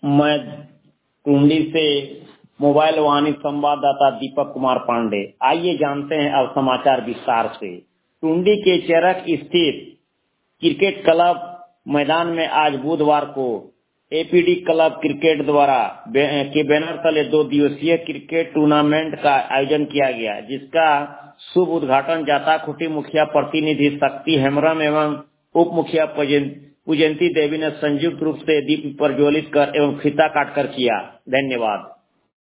मैं टुंडी से मोबाइल वाहिनी संवाददाता दीपक कुमार पांडे। आइए जानते हैं अब समाचार विस्तार से। टुंडी के चरक स्थित क्रिकेट क्लब मैदान में आज बुधवार को एपीडी क्लब क्रिकेट द्वारा के बैनर तले 2 दिवसीय क्रिकेट टूर्नामेंट का आयोजन किया गया, जिसका शुभ उद्घाटन जाताखुटी मुखिया प्रतिनिधि शक्ति हेम्ब्रम एवं उप मुखिया पूजंती देवी ने संयुक्त रूप से दीप प्रज्वलित कर एवं फीता काटकर किया। धन्यवाद।